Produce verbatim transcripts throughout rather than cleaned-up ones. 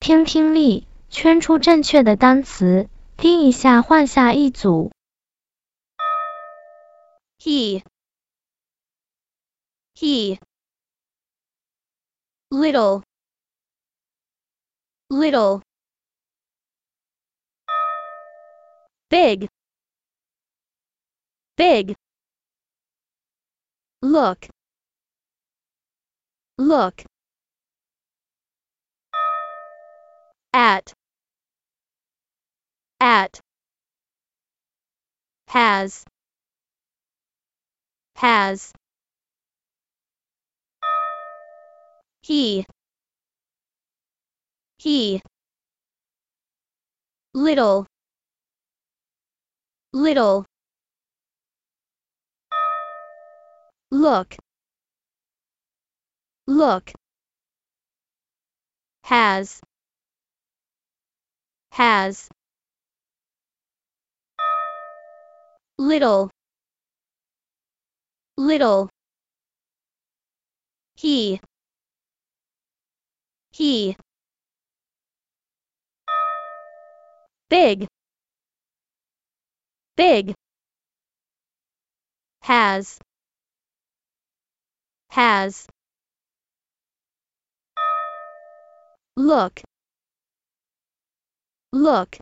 听听力，圈出正确的单词，听一下换下一组。 He, he, little, little, big, big, look, look, at, at, has, has, he, he, little, little, look, look, has, has, little, little, he, he, big, big, has, has, look, look,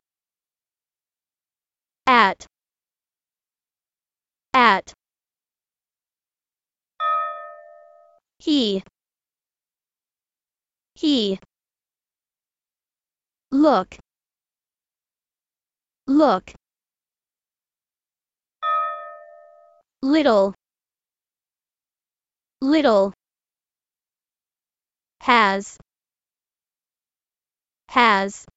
at, at, he, he, look, look, little, little, has, has,